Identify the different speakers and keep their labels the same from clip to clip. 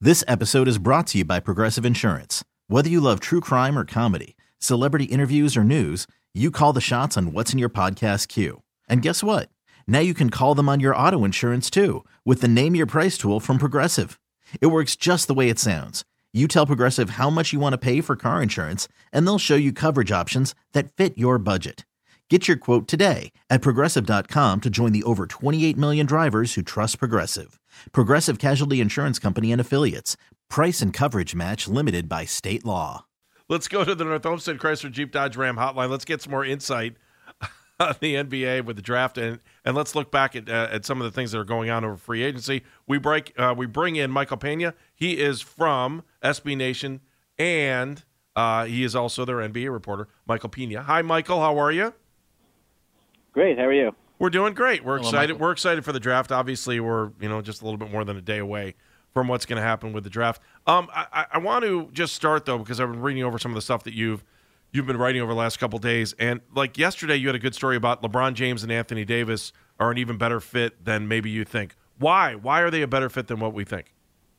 Speaker 1: This episode is brought to you by Progressive Insurance. Whether you love true crime or comedy, celebrity interviews or news, you call the shots on what's in your podcast queue. And guess what? Now you can call them on your auto insurance too with the Name Your Price tool from Progressive. It works just the way it sounds. You tell Progressive how much you want to pay for car insurance, and they'll show you coverage options that fit your budget. Get your quote today at Progressive.com to join the over 28 million drivers who trust Progressive. Progressive Casualty Insurance Company and Affiliates. Price and coverage match limited by state law.
Speaker 2: Let's go to the North Olmsted Chrysler Jeep Dodge Ram hotline. Let's get some more insight on the NBA with the draft, and let's look back at some of the things that are going on over free agency. We bring in Michael Pena. He is from SB Nation, and he is also their NBA reporter, Michael Pena. Hi, Michael. How are you?
Speaker 3: Great. How are you?
Speaker 2: We're doing great. We're excited.
Speaker 4: Michael.
Speaker 2: We're excited for the draft. Obviously, we're just a little bit more than a day away from what's going to happen with the draft. I want to just start though, because I've been reading over some of the stuff that you've been writing over the last couple of days, and like yesterday, you had a good story about LeBron James and Anthony Davis are an even better fit than maybe you think. Why? Why are they a better fit than what we think?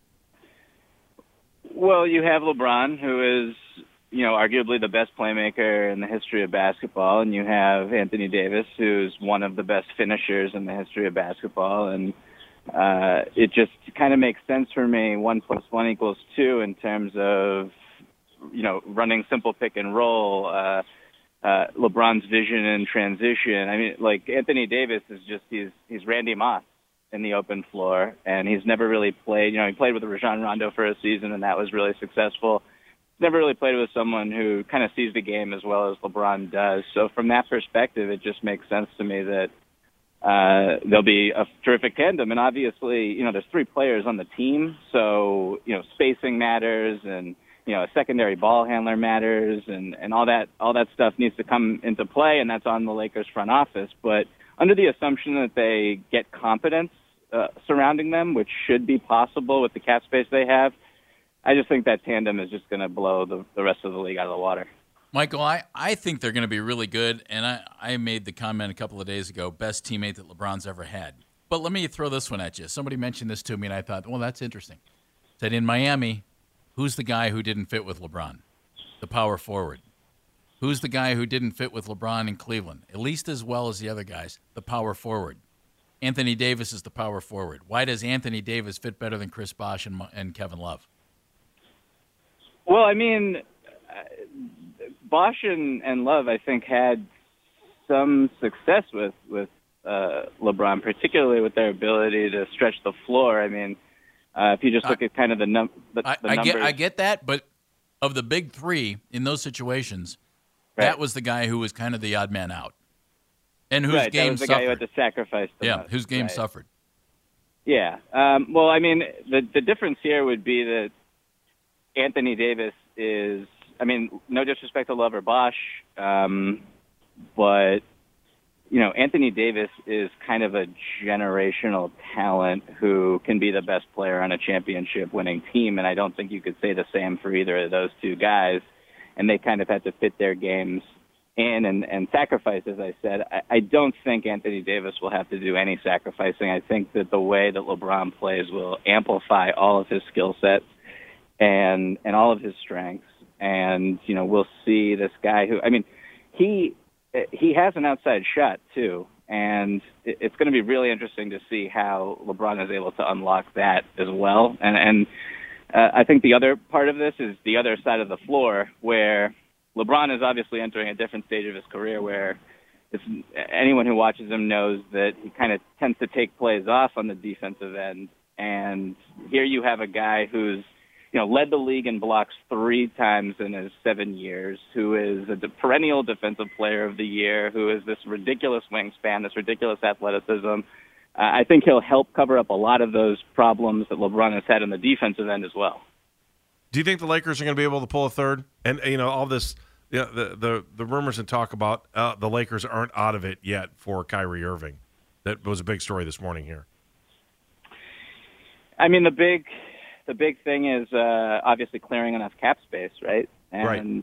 Speaker 3: Well, you have LeBron, who is, arguably the best playmaker in the history of basketball, and you have Anthony Davis, who's one of the best finishers in the history of basketball, and it just kind of makes sense for me. 1 + 1 = 2 in terms of, running simple pick and roll, LeBron's vision and transition. I mean, like Anthony Davis is just, he's Randy Moss in the open floor, and he's never really played. He played with Rajon Rondo for a season, and that was really successful. Never really played with someone who kind of sees the game as well as LeBron does. So from that perspective, it just makes sense to me that there'll be a terrific tandem. And obviously, there's 3 players on the team, so spacing matters, and a secondary ball handler matters, and all that stuff needs to come into play, and that's on the Lakers front office. But under the assumption that they get competence surrounding them, which should be possible with the cap space they have, I just think that tandem is just going to blow the rest of the league out of the water.
Speaker 4: Michael, I think they're going to be really good, and I made the comment a couple of days ago, best teammate that LeBron's ever had. But let me throw this one at you. Somebody mentioned this to me, and I thought, well, that's interesting. Said in Miami, who's the guy who didn't fit with LeBron? The power forward. Who's the guy who didn't fit with LeBron in Cleveland? At least as well as the other guys, the power forward. Anthony Davis is the power forward. Why does Anthony Davis fit better than Chris Bosh and Kevin Love?
Speaker 3: Well, I mean, Bosh and Love, I think, had some success with LeBron, particularly with their ability to stretch the floor. I mean, if you just look at kind of the numbers.
Speaker 4: I get that, but of the big 3 in those situations,
Speaker 3: right,
Speaker 4: that was the guy who was kind of the odd man out, and whose game
Speaker 3: that was the
Speaker 4: suffered.
Speaker 3: guy who had to sacrifice the most,
Speaker 4: whose game
Speaker 3: right.
Speaker 4: suffered.
Speaker 3: Yeah. Well, I mean, the difference here would be that Anthony Davis is, I mean, no disrespect to Love or Bosh, but, Anthony Davis is kind of a generational talent who can be the best player on a championship-winning team, and I don't think you could say the same for either of those 2 guys, and they kind of had to fit their games in and sacrifice, as I said. I don't think Anthony Davis will have to do any sacrificing. I think that the way that LeBron plays will amplify all of his skill sets and all of his strengths. And, we'll see this guy who, I mean, he has an outside shot too. And it's going to be really interesting to see how LeBron is able to unlock that as well. And I think the other part of this is the other side of the floor, where LeBron is obviously entering a different stage of his career, where anyone who watches him knows that he kind of tends to take plays off on the defensive end. And here you have a guy who's, led the league in blocks 3 times in his 7 years, who is a perennial defensive player of the year, who is this ridiculous wingspan, this ridiculous athleticism. I think he'll help cover up a lot of those problems that LeBron has had on the defensive end as well.
Speaker 2: Do you think the Lakers are going to be able to pull a third? And, all this, the rumors and talk about the Lakers aren't out of it yet for Kyrie Irving. That was a big story this morning here.
Speaker 3: I mean, the big thing is obviously clearing enough cap space, right? And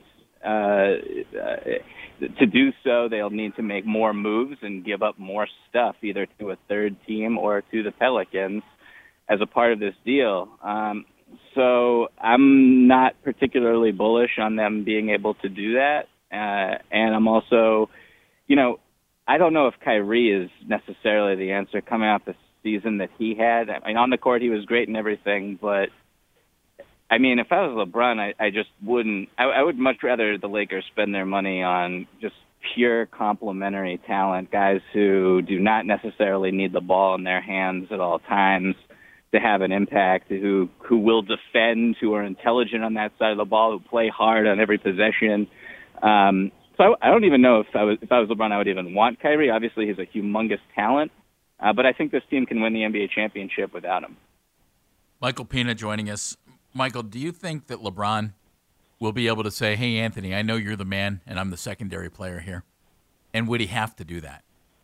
Speaker 3: to do so, they'll need to make more moves and give up more stuff, either to a third team or to the Pelicans as a part of this deal. So I'm not particularly bullish on them being able to do that. And I'm also, I don't know if Kyrie is necessarily the answer coming off the season that he had. I mean, on the court, he was great and everything, but I mean, if I was LeBron, I just wouldn't. I would much rather the Lakers spend their money on just pure complementary talent, guys who do not necessarily need the ball in their hands at all times to have an impact, who will defend, who are intelligent on that side of the ball, who play hard on every possession. So I don't even know if I was LeBron, I would even want Kyrie. Obviously, he's a humongous talent, but I think this team can win the NBA championship without him.
Speaker 4: Michael Pina joining us. Michael, do you think that LeBron will be able to say, hey, Anthony, I know you're the man and I'm the secondary player here? And would he have to do that?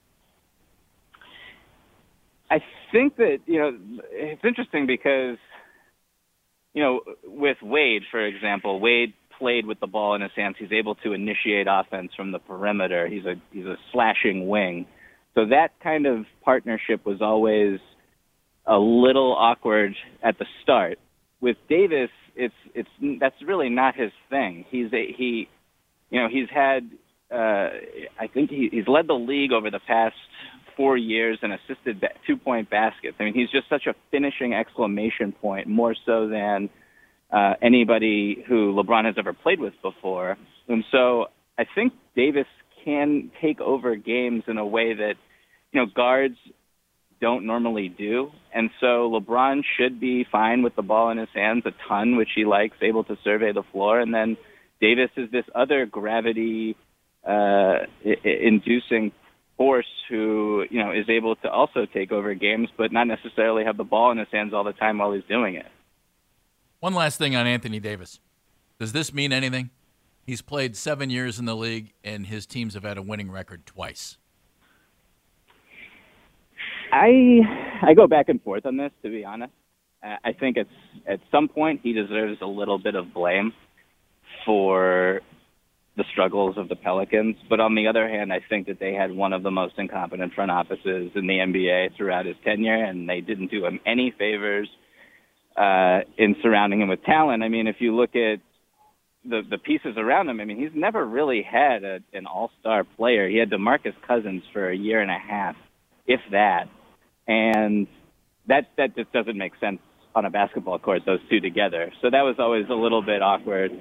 Speaker 3: I think that, it's interesting because, with Wade, for example, Wade played with the ball in his hands. He's able to initiate offense from the perimeter. He's a slashing wing. So that kind of partnership was always a little awkward at the start. With Davis, that's really not his thing. He's had I think he's led the league over the past 4 years and assisted 2-point baskets. I mean, he's just such a finishing exclamation point, more so than anybody who LeBron has ever played with before. And so I think Davis can take over games in a way that, guards don't normally do. And so LeBron should be fine with the ball in his hands a ton, which he likes, able to survey the floor. And then Davis is this other gravity inducing force who, is able to also take over games, but not necessarily have the ball in his hands all the time while he's doing it.
Speaker 4: One last thing on Anthony Davis. Does this mean anything? He's played 7 years in the league, and his teams have had a winning record twice.
Speaker 3: I go back and forth on this, to be honest. I think it's at some point he deserves a little bit of blame for the struggles of the Pelicans. But on the other hand, I think that they had one of the most incompetent front offices in the NBA throughout his tenure, and they didn't do him any favors in surrounding him with talent. I mean, if you look at the pieces around him, I mean, he's never really had an all-star player. He had DeMarcus Cousins for a year and a half, if that. And that just doesn't make sense on a basketball court, those two together. So that was always a little bit awkward.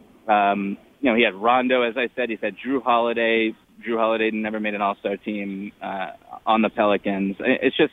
Speaker 3: He had Rondo, as I said. He's had Drew Holiday. Drew Holiday never made an all-star team on the Pelicans. It's just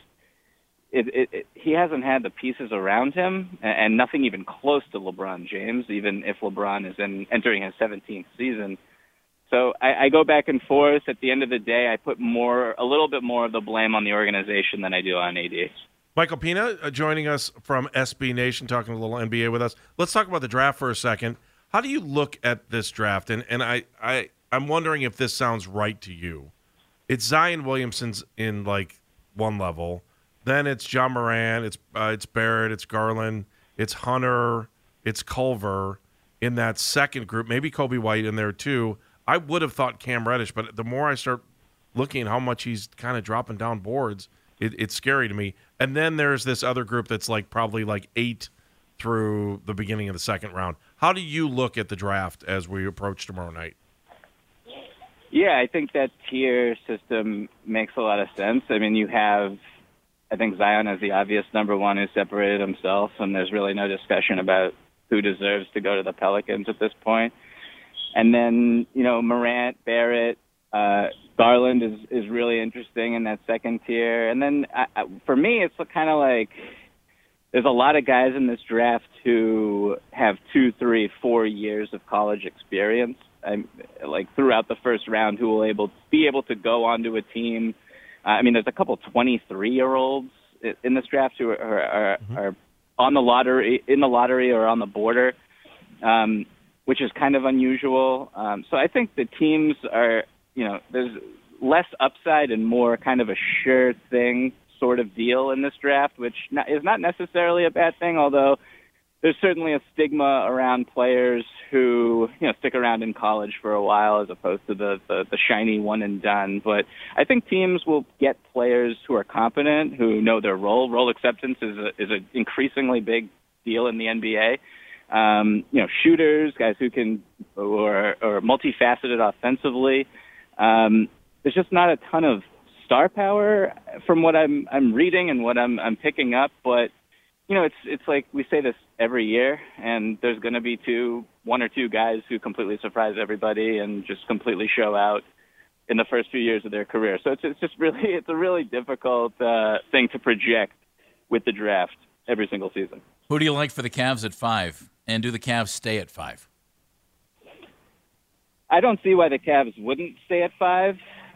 Speaker 3: he hasn't had the pieces around him, and nothing even close to LeBron James, even if LeBron is entering his 17th season. So I go back and forth. At the end of the day, I put a little bit more of the blame on the organization than I do on AD.
Speaker 2: Michael Pina joining us from SB Nation, talking a little NBA with us. Let's talk about the draft for a second. How do you look at this draft? And I'm wondering if this sounds right to you. It's Zion Williamson's in like one level. Then it's Ja Morant. It's Barrett. It's Garland. It's Hunter. It's Culver in that second group. Maybe Kobe White in there too. I would have thought Cam Reddish, but the more I start looking at how much he's kind of dropping down boards, it's scary to me. And then there's this other group that's like probably like 8 through the beginning of the second round. How do you look at the draft as we approach tomorrow night?
Speaker 3: Yeah, I think that tier system makes a lot of sense. I mean, I think Zion is the obvious number one who separated himself, and there's really no discussion about who deserves to go to the Pelicans at this point. And then, Morant, Barrett, Garland is really interesting in that second tier. And then for me, it's kind of like there's a lot of guys in this draft who have 2, 3, 4 years of college experience, like throughout the first round, who will be able to go onto a team. I mean, there's a couple 23-year-olds in this draft who are on the lottery, or on the border. Which is kind of unusual. So I think the teams are, there's less upside and more kind of a sure thing sort of deal in this draft, which is not necessarily a bad thing, although there's certainly a stigma around players who, stick around in college for a while as opposed to the shiny one and done. But I think teams will get players who are competent, who know their role. Role acceptance is an increasingly big deal in the NBA. Shooters, guys who can or multifaceted offensively. There's just not a ton of star power from what I'm reading and what I'm picking up. But it's like we say this every year, and there's going to be one or two guys who completely surprise everybody and just completely show out in the first few years of their career. So it's a really difficult thing to project with the draft every single season.
Speaker 4: Who do you like for the Cavs at 5? And do the Cavs stay at 5?
Speaker 3: I don't see why the Cavs wouldn't stay at 5.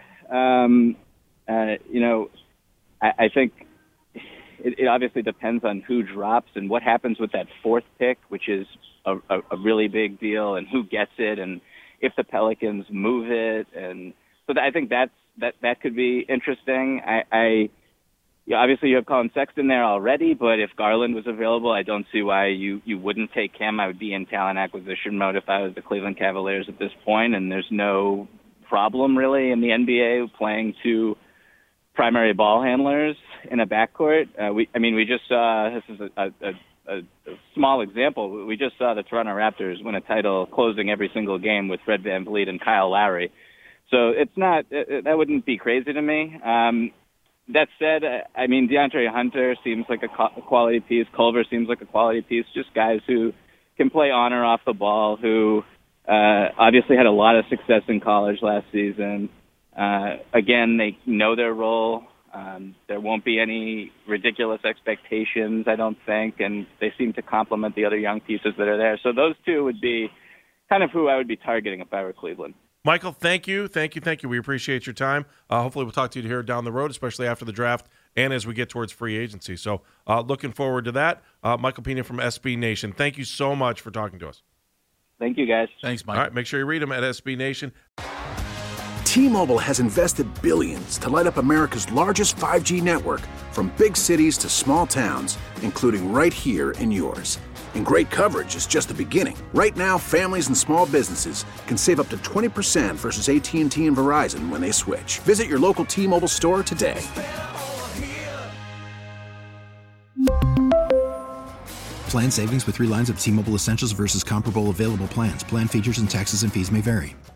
Speaker 3: I think it obviously depends on who drops and what happens with that 4th pick, which is a really big deal, and who gets it, and if the Pelicans move it. And so I think that could be interesting. Obviously, you have Colin Sexton there already, but if Garland was available, I don't see why you wouldn't take him. I would be in talent acquisition mode if I was the Cleveland Cavaliers at this point, and there's no problem really in the NBA playing 2 primary ball handlers in a backcourt. We just saw, this is a small example, we just saw the Toronto Raptors win a title closing every single game with Fred VanVleet and Kyle Lowry. So that wouldn't be crazy to me. That said, DeAndre Hunter seems like a quality piece. Culver seems like a quality piece. Just guys who can play on or off the ball, who obviously had a lot of success in college last season. Again, they know their role. There won't be any ridiculous expectations, I don't think, and they seem to complement the other young pieces that are there. So those 2 would be kind of who I would be targeting if I were Cleveland.
Speaker 2: Michael, thank you. We appreciate your time. Hopefully we'll talk to you here down the road, especially after the draft and as we get towards free agency. So looking forward to that. Michael Pina from SB Nation, thank you so much for talking to us.
Speaker 3: Thank you, guys.
Speaker 4: Thanks, Mike.
Speaker 2: All right, make sure you read them at SB Nation.
Speaker 5: T-Mobile has invested billions to light up America's largest 5G network, from big cities to small towns, including right here in yours. And great coverage is just the beginning. Right now, families and small businesses can save up to 20% versus AT&T and Verizon when they switch. Visit your local T-Mobile store today.
Speaker 6: Plan savings with 3 lines of T-Mobile Essentials versus comparable available plans. Plan features and taxes and fees may vary.